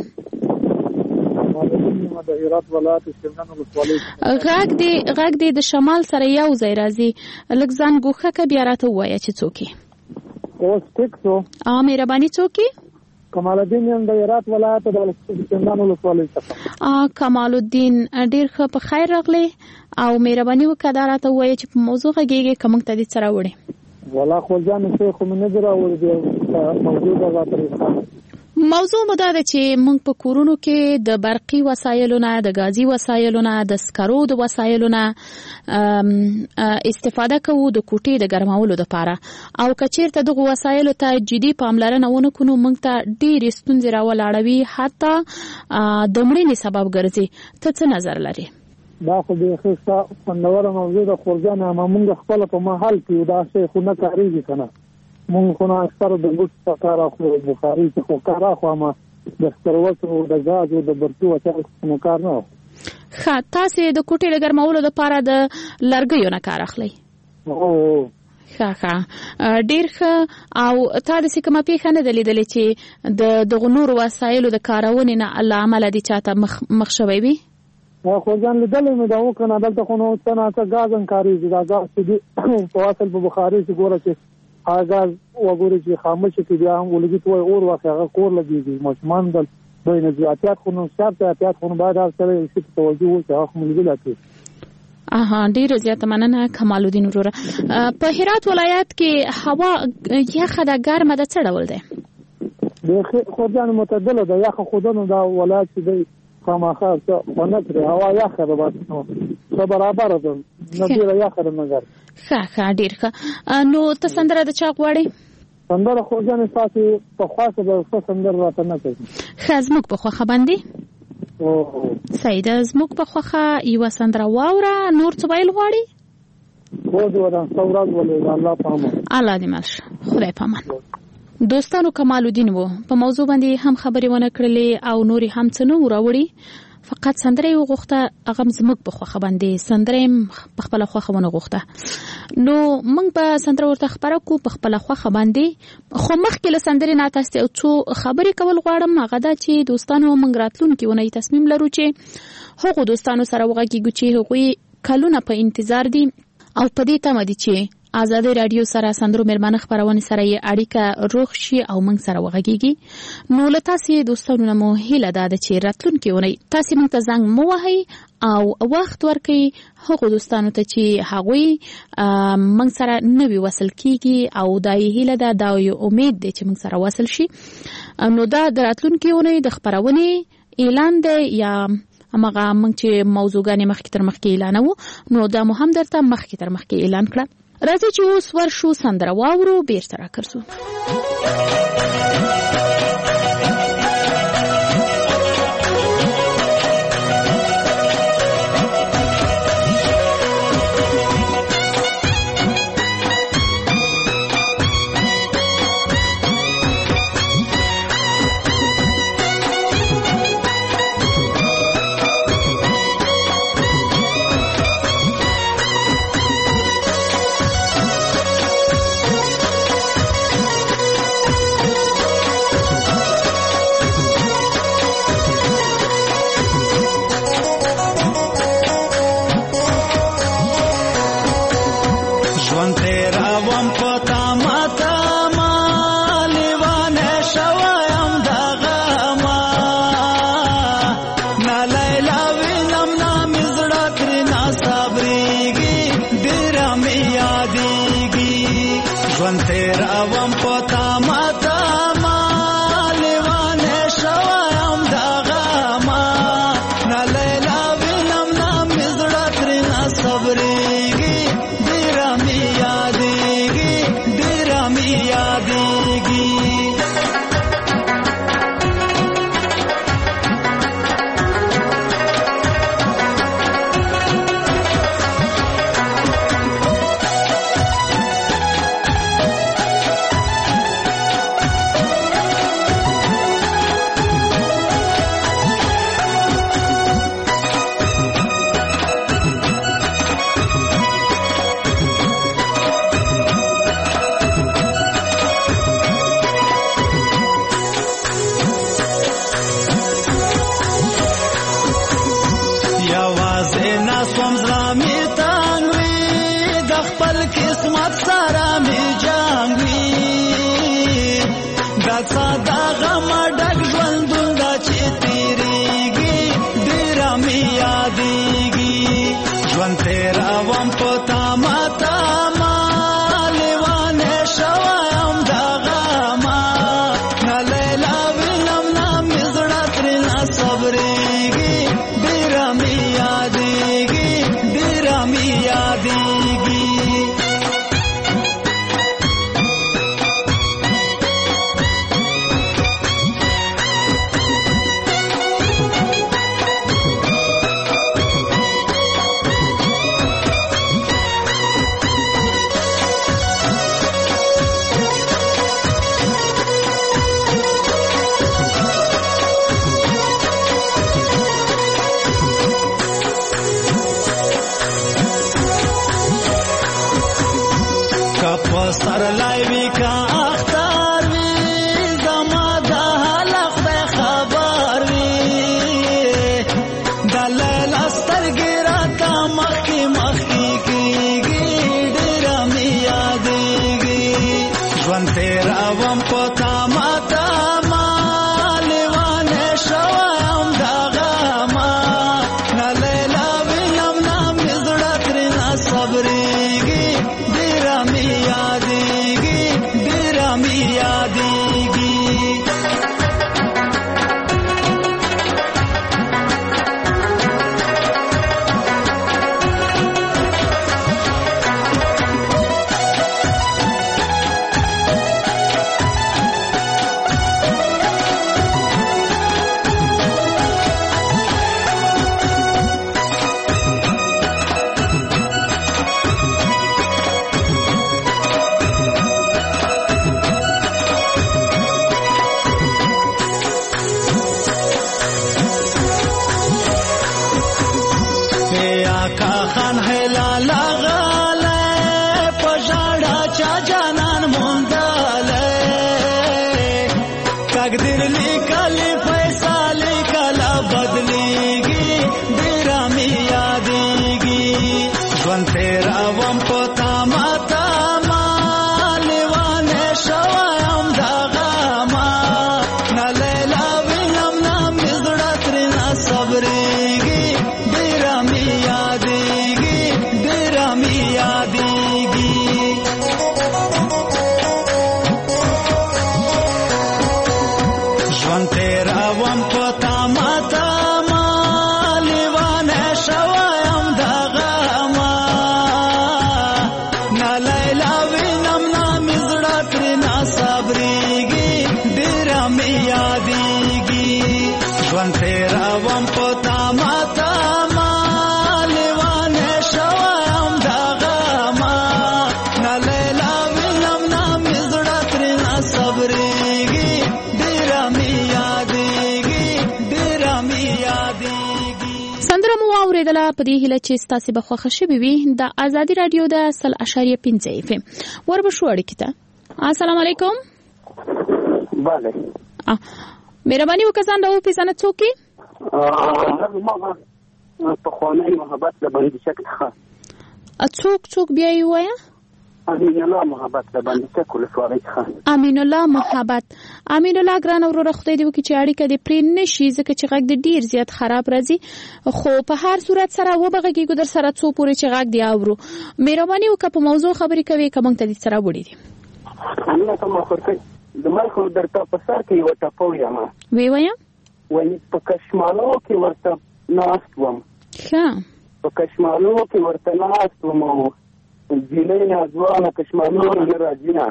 د هرات ولایت شمنان ولسوالۍ. غاګ دې غاګ دې د شمال سره یو ځای راځي. لږ ځان ګوښه ک بیا راته وایي چې څوک یې. اوس ټیک شو. ا مهرباني څوک یې؟ کمال الدین یم د هرات ولایت د شمنان ولسوالۍ څخه. ا کمال الدین ډیر ښه په خیر راغلی او مهرباني وکړه دا راته وایي چې په موضوع غږیږي کوم ته دې سره وړي. ولا خو ځان څه خو نه درا وړي موضوع دا غاطري. موضوع مدا ده چې موږ په کورونو کې د برقي وسایلو نه، د غازي وسایلو نه، د سکرو د وسایلو نه استفاده کوو د کوټې د ګرمولو لپاره. او کچیرته دغه وسایلو ته جدي پاملرنه ونه کوو موږ ته ډېرې ستونزې راولاړوي، حتی د مړینې سبب ګرځي. ته څه نظر لري؟ دا خو به ښه خوندوره موضوع ده. خورجانه ما موږ خپله په محل کې دا شی خو نه کارېږي که نه. مونږ خو نه اکثر د بوټ په کار اخلو، بخاري چې خو کار اخلو، اما د سکروټو د ګازو د برقي وسایلو څخه کار نه اخلو. ښه، تاسې د کوټې د ګرمولو لپاره د لرګیو نه کار اخلئ؟ هو. ښه ښه ډېر ښه. او تا داسې کومه پېښه نه ده لیدلې چې د دغو نورو وسایلو د کارونې نه له امله دې چاته مخ مخ شوی وي؟ خو ځان لیدلی مې دا وکړه. دلته خو نو څه نه څه ګاز هم کارېږي. دا ګاز چې دي په اصل په بخاري چې ګوره چې هغه ګاز وګورئ چې خاموشه کې بیا هم ولګي ته وایي اور واخلي، هغه کور لګېږي. ماشومان دل دوی نه ځي. احتیاط خو نو شرط دی. احتیاط خو نو باید هر سړی یو شي ته توجه وکړي چې هغه خو ملګري کړي. اها ډېره زیاته مننه کمال الدین وروره. په هرات ولایت کې هوا یخه ده ګرمه ده، څه ډول دی؟ بیخي خورجانې معتدله ده. یخه خو ده نو دا ولایت چې دی خامخا څه خو نه کړي. هوا یخه ده، بس نو څه برابره ده، نه ډېره یخه ده نه ګرمه. ښه ښه ډېر ښه. نو ته سندره د چا غواړې؟ سندره خو ځانې ستاسې په خواښه به ښه سندره راته نه کوي. ښه، زموږ په خوښه باندې صحیح ده. زموږ په خوښه یوه سندره واوره. نور څه ویل غواړې؟ هو دې ودان ښه ورځ ولې. الله په امان. الله دې مل شه. خدای په امان. دوستانو کمال الدین و په موضوع باندې هم خبرې ونه کړلې او نورې هم څه نه و راوړي، فقط سندره یې وغوښته. هغه زموږ په خوښه باندې سندره یې په خپله خوښه ونه غوښته. نو موږ به سندره ورته خپره کړو په خپله خوښه باندې. خو مخکې له سندرې نه تاسو ته یو څو خبرې کول غواړم. هغه دا چې دوستانو موږ راتلونکې اونۍ تصمیم لرو چې هغو دوستانو سره وغږیږو چې هغوی کلونه په انتظار دي او په دې تمه دي چې آزادی رادیو سره سندرو مېرمنه خبرونه سره یې اړیکه روغ شي او موږ سره وغږیږي. نو له تاسې دوستانو نه مو هیله ده چې راتلونکې اونۍ تاسې موږ ته زنګ مو وهئ او وخت ورکړئ هغو دوستانو ته چې هغوی موږ سره نوي وصل کیږي او دا یې هیله ده، دا یو امید دی چې موږ سره وصل شي. نو دا د راتلونکې اونۍ د خبرونې اعلان دی یا همغه موږ چې موضوعګانې مخکې تر مخکې اعلانوو، نو دا مو هم درته مخکې تر مخکې اعلان کړه. راځئ چې اوس ورشو سندره واورو، بیرته راګرځو. ساده غم ډک ژوندون دا چې تیریږي ډېره مې یادېږي ژوند تېروم په تامه تامه لیوانې شوی یم د غمه نه لیلا وینم نه مې زړه ترېنه صبرېږي ډېره مې یادېږي ډېره مې یادېږي سر لایوي کا اختر وي زما د حال خدای خبر وي د لیلا سترګې راته مخکې مخکې کېږي ډېره مې یادېږي ژوند تېروم په تامه تامه لیوانې شوی یم د غمه نه لیلا وینم نه مې زړه ترېنه صبرېږي ډېره مې یادېږي ډېره مې یادېږي خان هلال غاله پژړا چا جانان مونډاله تقدیر لیکلې فیصله کلا بدلېږي ډېره مې یادېږي ژوند تېروم په تامه تامه لیوانې شوی یم د غمه نه لیلا وینم نه مې زړه ترېنه صبرېږي ډېره مې یادېږي ډېره مې یادېږي ژوند تېروم په تامه تامه لیوانې شوی یم د غمه نه لیلا وینم نه مې زړه ترېنه صبرېږي ډېره مې یادېږي ژوند تېروم په تامه تامه لیوانې شوی یم د غمه نه لیلا وینم نه مې زړه ترېنه صبرېږي ډېره مې یادېږي ډېره مې یادېږي سندره مو واورېدله په دې هیله چې ستاسې به خوښه شوې وي د ازادي راډیو د سل اشاریه پنځه اف ام وربه شو اړیکې ته السلام علیکم بله مهرباني وکړه ځان راوپېژنه څوک یې پخوانی محبت د بندي شک څخه څوک څوک بیا یې ووایه امین الله محبت د بندي شک ولسوالۍ څخه امین الله محبت امین الله ګران وروره خدای دې وکړي چې اړیکه دې پرې نه شي ځکه چې غږ دې ډېر زیات خراب راځي خو په هر صورت سره وبغږېږو در سره څو پورې چې غږ دې اورو مهرباني وکړه په موضوع خبرې کوې که موږ ته دې سره وړي دي امینه ته مخورکۍ د ملک درته په سر کې یوه ټپه ویمه ویې وایه وایي په کشمالو کې ورته ناست وم ښه په کشمالو کې ورته ناست وم او جینۍ ناځوانه کشمالو نه راځي نه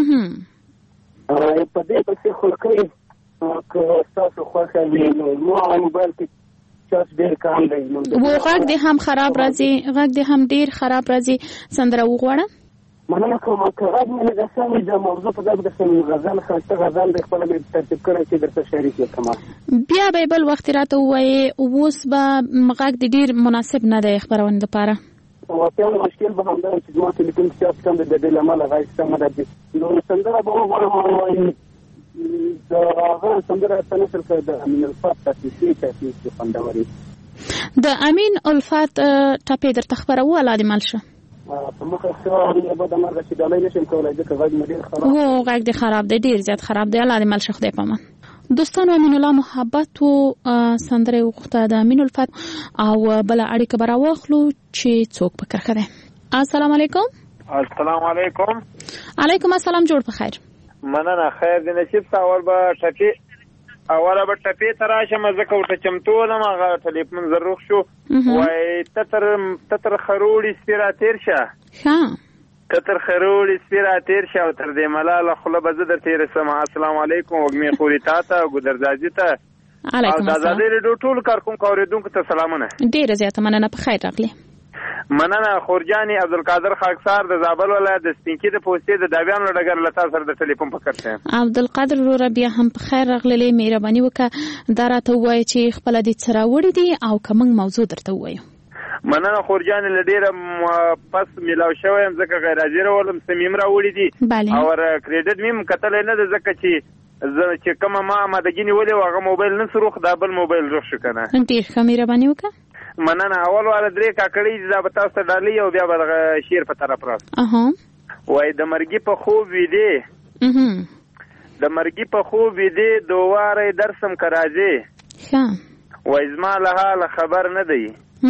په دې پسې خلکۍ که ستاسو خوښه وي نو زما موبایل کې چارج ډېر کم دی و غږ دې هم خراب راځي غږ دې هم ډېر خراب راځي سندره وغواړه مننه کوم که غږ مې نه ده سمې د موضوع په ځای درته غزل ښایسته غزل دی خپله مې ترتیب کړی چې درته شریک یې کړم بیا به بل وخت راته ووایې اوس به غږ دې ډېر مناسب نه دی خپرونې دپاره واقعا مشکل به همدا چې زما تلیفون چارج کم دی د دې له امله غږ سمه راځي نو سندره به وغواړم وایي د هغه سندره ته نشر کړه د امین الفات تاسیسي تاسیسي خوندورې د امین الفات ټپې درته خپروو الله دې مل شه په مخه ښه به د مرګ چې ډالۍ نشم کولی ځکه غږ مې ډېر خراب هو غږ دې خراب دی ډېر زیات خراب دی الله دې مل شه خدای په امان. دوستانو امین الله محبت و سندره وغوښته د امین الفت او بله اړیکه به راواخلو چې څوک په کرښه دی. السلام علیکم. السلام علیکم. علیکم السلام. جوړ په خیر. مننه. خیر دی نصیب ته اول به ټپې اوله به ټپې ته راشم ځکه ورته چمتو ولم هغه ټلیفون زر روغ شو وایي تتر تتر خروړي سپي را تېر شه تتر خروړي سپي را تېر شه او تر دې ملاله خوله به زه در تېره سم. السلام علیکم. وږمې خوري تا ته ګودرزاجي ته او د ازادۍ رېډیو ټولو کارکوونکو اورېدونکو ته سلامونه. ډېره زیاته مننه. په خیر راغلې. مننه. خورجاني عبدالقادر خاکسار د زابل ولایت د سپینکي د پوستې د دابیانو ډګر له تا سره د ټلیفون په کټ یم. عبدالقادر وروره بیا هم په خیر راغلې. مهرباني وکړه دا راته ووایه چې خپله دې څه راوړي دي او که موږ موضوع درته ووایو. مننه خورجاني له ډېره پس میلاو شوی یم ځکه غیر حاضره ولم څه مې هم راوړي دي او کریډټ مې هم کتلی نه ده ځکه چې زه چې کومه ما امادګي نیولې وه هغه موبایل نه سو روخ دا بل موبایل روخ شو که نه. ډېر ښه مهرباني وکړه. مننه. اول والا درې کاکړۍ دي دا به تاسو ته ډالۍ او بیا به دغه شعر په طرف راست. وایي د مرګي په خوب ویدې د مرګي په خوب ویدې دوواری درسم که راځې وایي زما له حاله خبر نه دی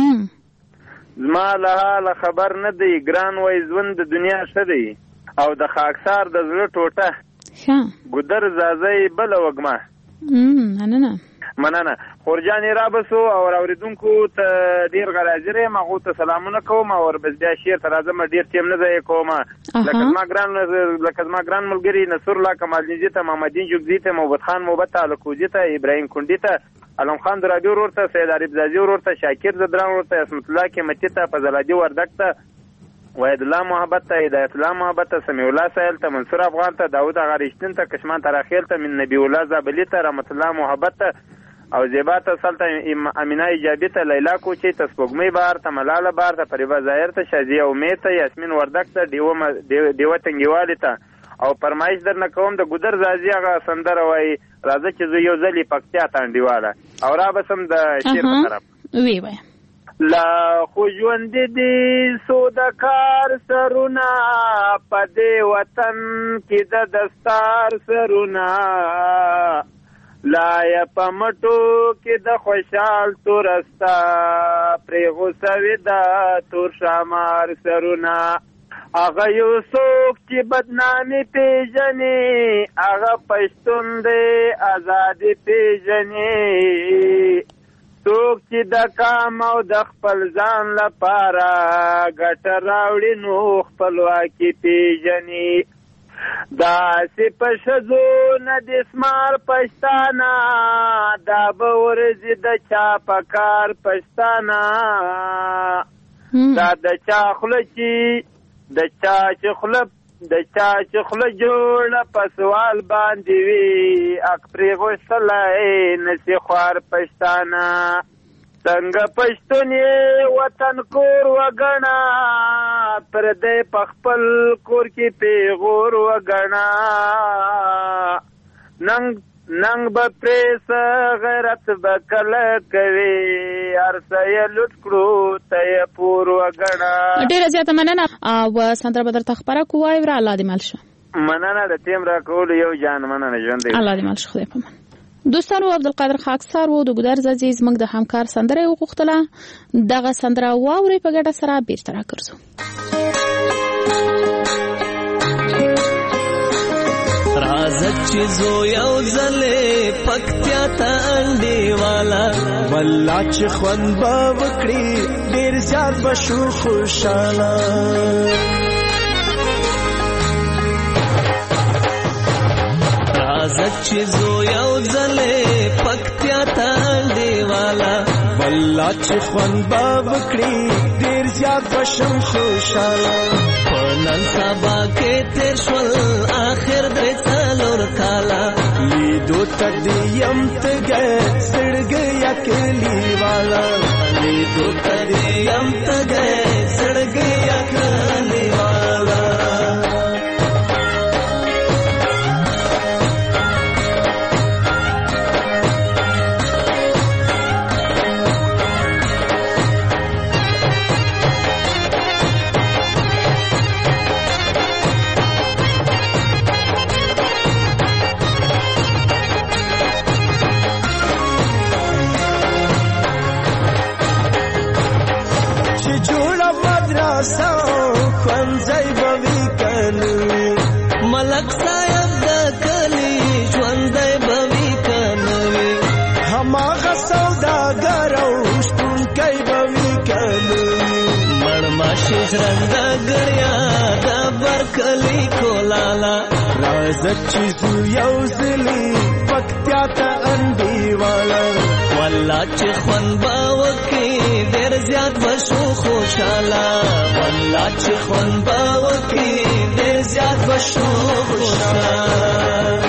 زما له حاله خبر نه دی ګران وایي ژوند د دنیا ښه دی او د خاکسار د زړه ټوټه ګودر زازۍ بله وږمه. مننه. مننه. خورجانې رابسو او اوریدونکو ته ډېر غراضر یم هغو ته سلامونه کوم او بس بیا شعر ته راځم ډېر ټیم نه ضایع کوم. لکه زما ګران لکه زما ګران ملګري نصرالله کمالنیزي ته محمدین جوګزي ته محبت خان محبت ته الکوزي ته ابراهیم کونډي ته علم خان درابي ورور ته سید عارف زازي ورور ته شاکر زدران ورور ته عصمت الله قیمتي ته فضل حاجي وردک ته وحید الله محبت ته هدایت الله محبت ته سمیع الله سایل ته منصور افغان ته داود اغا رښتین ته کشمان تراخیل ته من نبی الله زابلی ته رحمت الله محبت ته او زیبا ته سلطه امینه ایجابی ته لیلا کوچی ته سپوږمۍ بار ته ملاله بار ته فریبه ظاهر ته شازیه امید ته یاسمین وردک ته ډیوه ډیوه تنګیوالي ته او فرمایش درنه کوم د ګودر زازي هغه سندره وایي راځه چې زه یو ځلې پکتیا ته انډیواله او را بسم د شعر په طرف وی وی لا خو ژوند دې سودکار سرونه په دې وطن کې د دستار سرونه لا یا په مټو کې د خوشحال تورستا پرې غوسوي دا تور شامار سرونه هغه یو څوک چې بدنامي پیژني هغه پښتون دی ازادي پیژني څوک چې د کام او د خپل ځان لپاره ګټه راوړي نو خپلواکي پیژني داسې په ښځو نه د اسمار پښتانه دا به ورځي د چا په کار پښتانه دا د چا خوله چې د چا چې خوله د چا چې خوله جوړه په سوال باندې وي اک پرې غوښتلی نسي خوار پښتانه څنګه پښتون یې وطن کور وګڼه پردی په خپل کور کې پیغور وګڼه ننګ ننګ به پرې څه غیرت به کله کوي هر څه یې لوټ کړو ته یې پور وګڼه. ډېره زیاته مننه او سندره به درته خپره کړو واورئ. الله دې مل شه. مننه د ټیم راکولو یو جان مننه ژوند دی. الله دې مل شه خدای په امان. دوستانو عبدالقادر خاکسار و د ګودر زازي زموږ د همکار سندره یې وغوښتله دغه سندره واورئ په ګډه سره بیرته راګرځو. راځه چې زو یو ځلې پکتیا ته انډیواله والله چې خوند به وکړي ډېر زیات به شو خوشحاله راځه چې زو یو ځلې پکتیا ته انډیواله والله چې خوند به وکړي ډېر زیات به شم خوشحاله په نن سبا کې تېر شول آخر درې څلور کاله لیدو ته دې یم تږی زړګی یا کلیواله لیدو ته دې یم تږی زړګی یا کلیواله سوداګر او شتونکی به وي کلي مړماشي ژرنده ګړیا د برکلي کولاله راځه چې ځو یو ځلي پکتیا ته انډیواله والله چې خوند به وکړي ډېر زیات به شو خوشحاله والله چې خوند به وکړي ډېر زیات به شو خوشحاله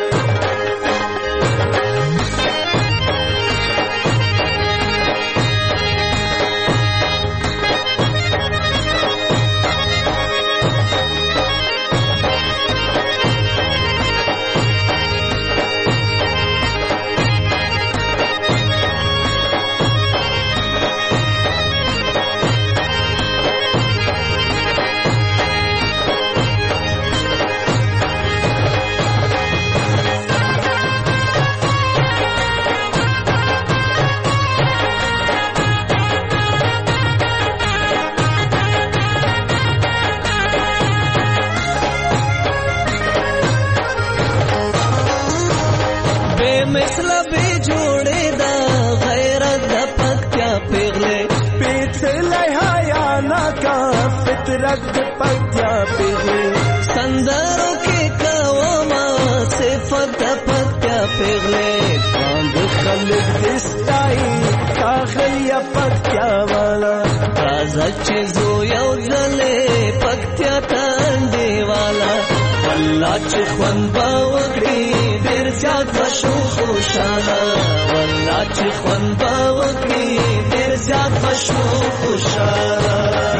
رد پکتیا پیغلی سندرو کی کوما صفت پکتیا پیغلی باند خلق دستائی کاخلی پکتیا والا رازا چیزو یو زلے پکتیا تانڈی والا واللہ چی خون باوگری دیر زیاد بشو خوشانا واللہ چی خون باوگری دیر زیاد بشو خوشانا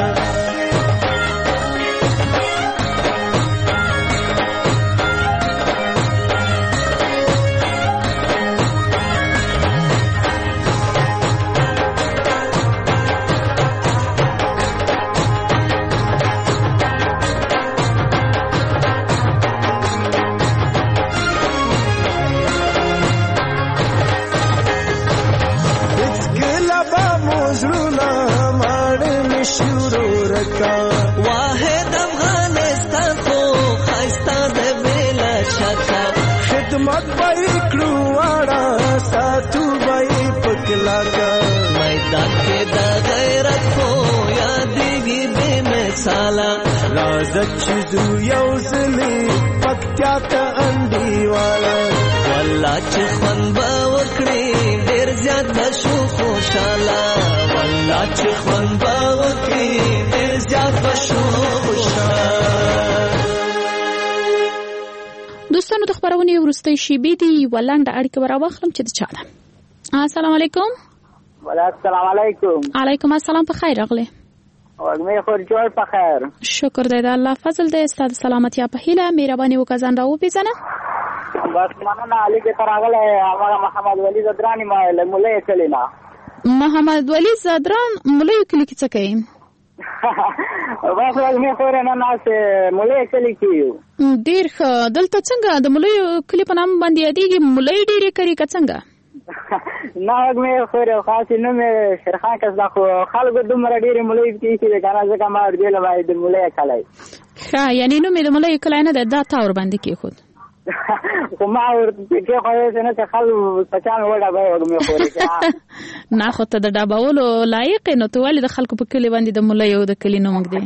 واحد افغانستان خو خستا د بلا شکا خدمت بای کړواړه ساتو بای پکلاګه میدان کې د غیرت خو یادېږي بې مثاله راځه چې ځو یو ځلې پکتیا ته انډیواله والله چې خوند به وکړي ډېر زیات به شو خوشحاله والله چې خوند به وکړي ډېر زیات به شو خوشحاله. دوستانو د خبرونې وروستۍ شیبې دي یوه لنډه اړیکه به راواخلم چې د چا ده. السلام علیکم. السلام علیکم. علیکم السلام. په خیر راغلی. وږمې خور جوړ په خیر. شکر دی د الله فضل دی. ستا د سلامتیا په هیله مهرباني وکړه ځان راوپېژنه. بس مننه. علي کې ته راغلی هغه محمد ولی زدران یم له مولۍ کلي نه. محمد ولی زدران مولۍ کلي کې څه کوي؟ بس وږمې خور نه ناستې مولۍ کلي کې یو. ډېر ښه. دلته څنګه د مولۍ کلي په نام باندې یادېږي؟ مولۍ ډېرې کوي که څنګه؟ نه وږمې خور خاصې نوم یې شیرخان کس ده خو خلکو دومره ډېرې مولۍ کېښي دی که نه ځکه ما وربې له باندې د مولۍ کلی. ښه یعنې نوم یې د مولۍ کلی نه دی، دا تا ورباندې کېښود؟ خو ما ورته کېښودی چې نه چې خلک په چا مې وډبوي وږمې خورې. نه خو ته د ډبولو لایق یې، نو ته ولې د خلکو په کلي باندې د مولۍ او د کلي نوم ږدې؟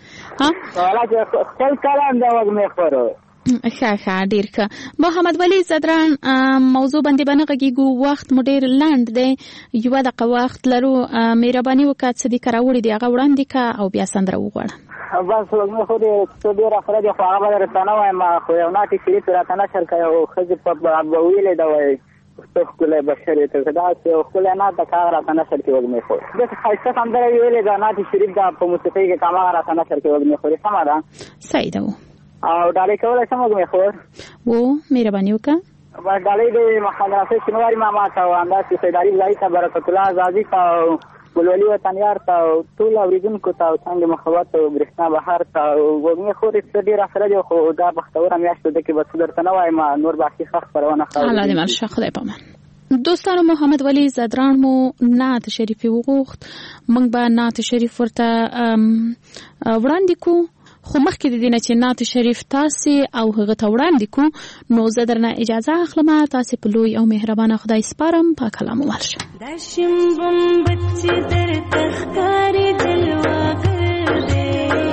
خپل کلام دی وږمې خورو. ښه ښه ډېر ښه. محمد ولی زدران موضوع باندې به نه غږېږو، وخت مو ډېر لنډ دی، یوه دقیقه وخت لرو. مهرباني وکړه څه دې که راوړي دي هغه وړاندې کړه او بیا سندره وغواړه. بس وږمې خورې څه ډېره خره دي خو هغه به درته نه وایم، خو یو ناټې شریف راته نشر کړی او ښځې په به ویلې ده وایي څه ښکلی بشر یې ته داسې یو ښکلی ناټ ده که هغه راته نشر کړي وږمې خور. داسې ښایسته سندره یې ویلې ده ناټې شریف ده په موسیقۍ کې که هماغه راته نشر کړي وږمې خورې. سمه ده؟ صحیح ده. او ډالۍ کولی شم وږمې خور؟ و مهرباني وکړه. بس ډالۍ د محمد رافع شینواري ماما ته او همداسې سیدالي بلایي ته برکت الله ازادي ته او ګلولي وطنیار ته او ټولو اورېدونکو ته او څنګه محبت او برېښنا بهار ته وږمې خورې څه ډېره سره دی خو دا بختوره میاشت ده کې به څه درته نه وایم نور باقي ښه خپرونه ښه. الله دې مل شه. خدای پامان. دوستانو محمد ولی زدران مو نعت شریف وغوښت، موږ به نعت شریف ورته وړاندې کو. خو مخکې د دې نه چې نعت شریف تاسې او هغه ته وړاندې کړو نو زه درنه اجازه اخلم تاسې په لوی او مهربانه خدای سپارم په کلام ورشه دا شمبم بچې درته ښکاري جلواګر دی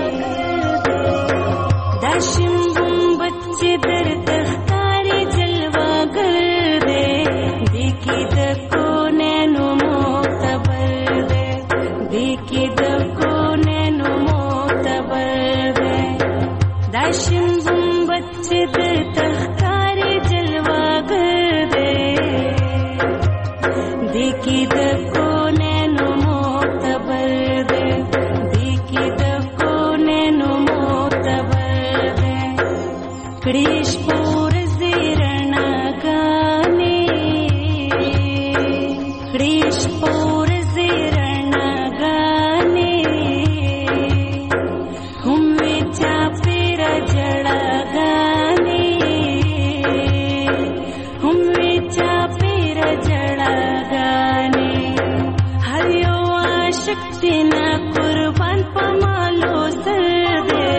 دا شمبم بچې درته ښکاري جلواګر دی دې کې د کونینو معتبر دی دې کې د کونینو معتبر دی دا شمبم بچې درته ښکاري جلواګر دی دې کې د کونینو معتبر دی دې کې د کونینو معتبر دی کړي شپور زیرناګانې کړي شپور زیرناګانې هم وی چاپېر جړاګانې هم وی چاپېر جړاګانې هر یو عاشق تینا قربان په مالو سر دی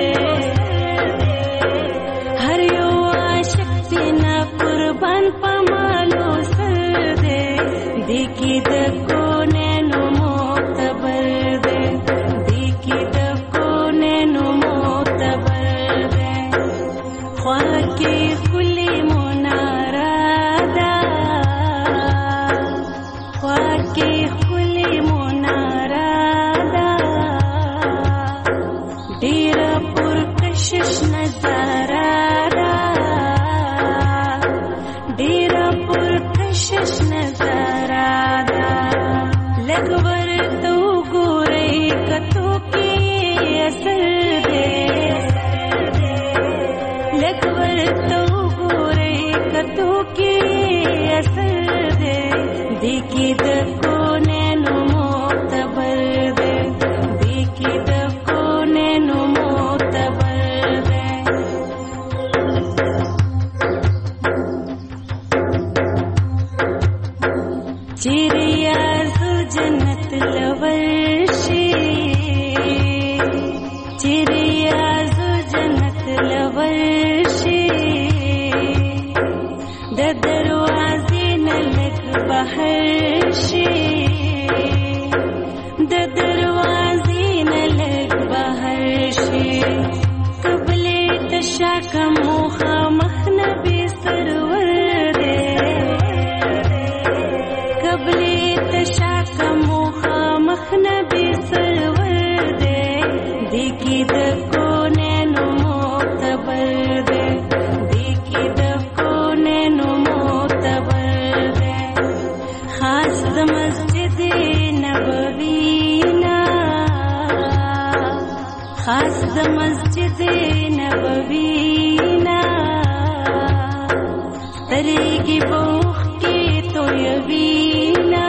هر یو عاشق تینا قربان په مالو سر دی دې کې د کونینو معتبر دی دې کې د کونینو معتبر دی خوا کې ښکلې مناره ده خوا کې ښکلې مناره ده ډېره پرکشش نظاره ده ډېره پرکشش نظاره ده لږ ورته وګورئ کتو کې اثر دی لږ ورته وګورئ کتو کې اثر دی دې کې د کونینو معتبر دی دې کې د کونینو معتبر دی چیرې یارزو جنت لورشي چیرې یارزو جنت لورشي د دروازې نه لږ بهر شي د دروازې نه لږ بهر شي قبلې ته شاکه مخامخ نبي سرور دی قبلې ته شاکه مخامخ نبي سرور دی دې کې د کونینو معتبر دی دې کې د کونینو معتبر دی خاص د مسجد نبوي نه خاص د مسجد نبوي نه سترګې بوختې تویوینا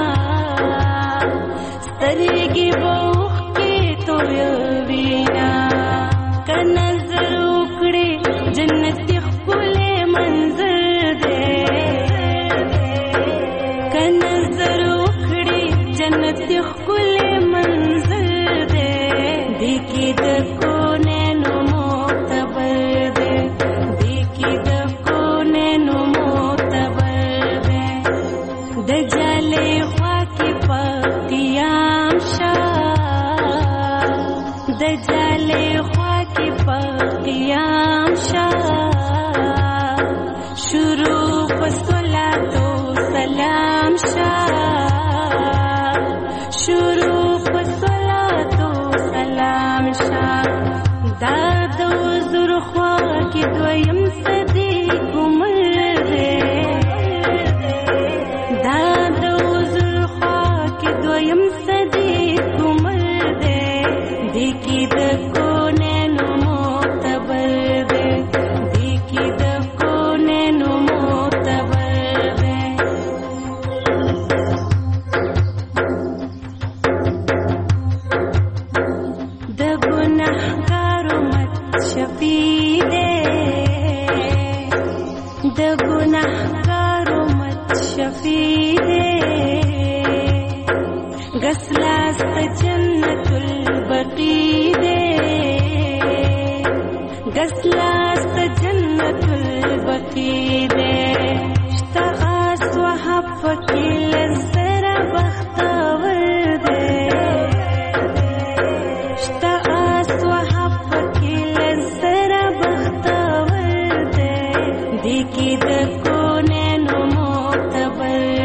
سترګې بوختې تویوینا که نظر وکړې جنتي ښکلی منظر دی که نظر وکړې جنتي ښکلی منظر دی دې کې د کونینو معتبر دی دې کې د کونینو معتبر دی د جالې خوا کې په قیام شه د جالې خوا کې په قیام شه شروع په صلات و سلام شه شروع په صلات و سلام شه دا د حضور خوا کې دویم صدیق عمر دی دا د حضور خوا کې دویم صدیق عمر دی دې کې د کونینو معتبر دی دې کې د کونینو معتبر دی پکې لسره بختور دی شته آس وهب پکې لسره بختور دی دې کې د کونینو معتبر